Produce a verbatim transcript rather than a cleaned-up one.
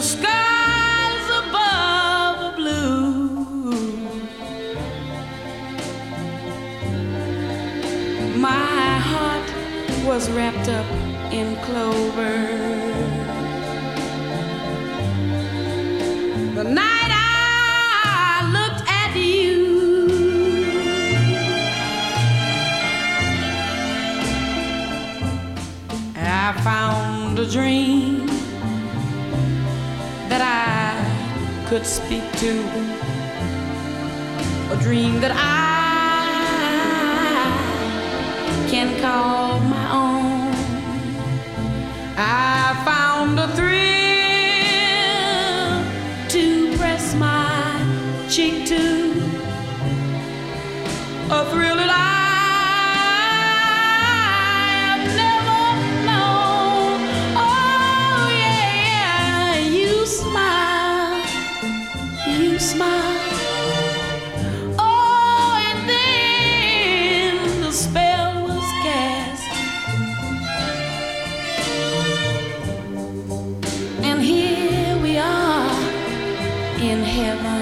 skies above are blue. My heart was wrapped up in clover. The night I looked at you, I found a dream that I could speak to, a dream that I can call my own. I found a thrill to press my cheek to, a thrill that I have never known. Oh yeah, you smile, you smile. Oh, and then the spell was cast, and here we are in heaven.